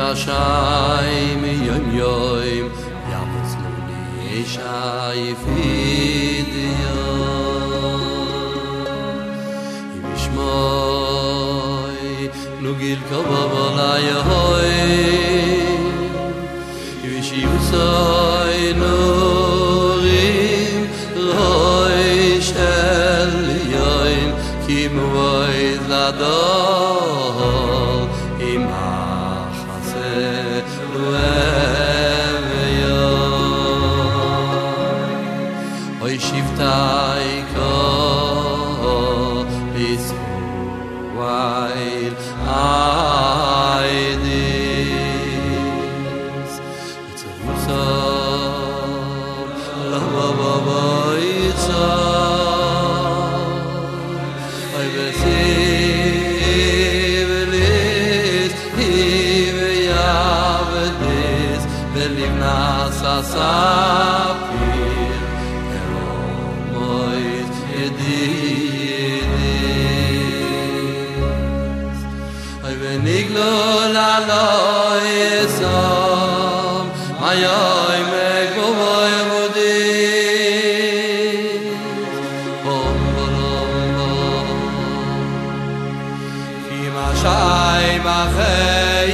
השיים יום יום ימצאו לי שייפידיו ישמעי נוגיל קבלה יהוי ישיוסי נורים רוי של יין כי מוי זדור עם החסר לואב יוי אוי שבטי כה בישראל איידיס וצבוסם לבבא יצא אוי בסיבליס היביאבדיס בלבנס הספיר אלומויס ידידיס אוי בניגלו ללא יסום מיוי מגבובוי מודיס שי מחי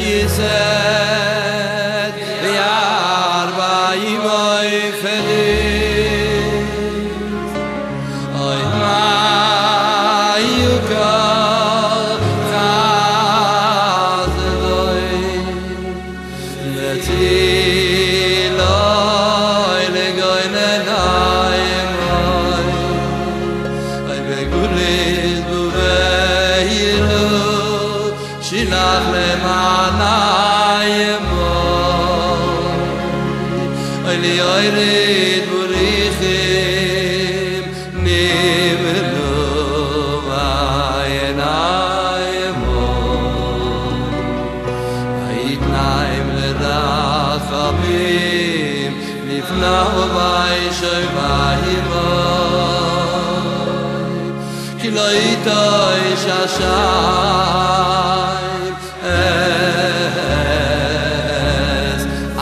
יסד ויארבעים אוי פליס אוי מה יוקר חזלוי לצילוי לגוי נניים אוי בגוליס בובהילו שילח למעניים אוי לי אוירית בוריכים נבלו בעיניים היתניים לרחמים נפנעו בישוי בהם כי לא איתו ששיים אס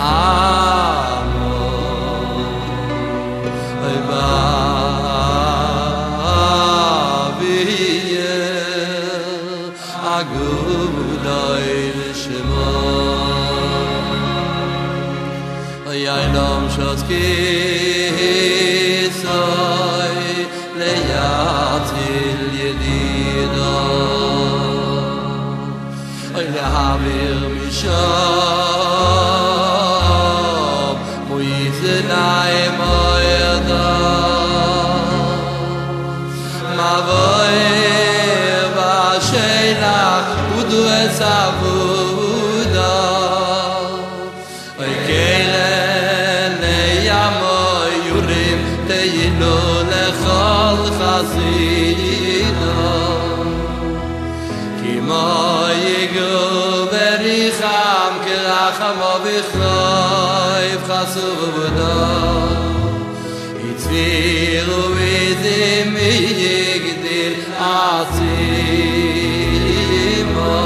עמו אוי באביאל אגודוי לשמו אוי אילום שוסקיסוי ליציל ידידו אוי להעביר משום מויזניים אוירדו מבויר בשילח ודועס עבודו אוי קרן לימו יורים תהינו לכל חסידו כי מו יגעו בריחם כרחמו בכרויב חסודו יצבירו ויזים יגדיל עצימו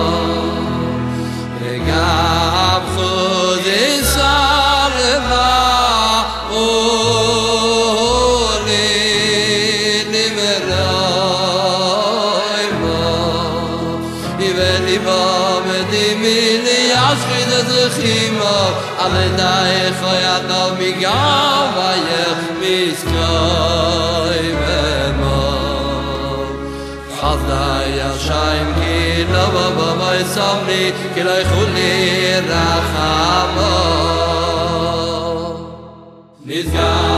וגם חודי סרבה ישחית את זכימו על ידייך ידו מגב ויך מסכוי במור חסדי השיים כי לא בבא יסומני כי לא יכולי רחמו נסגר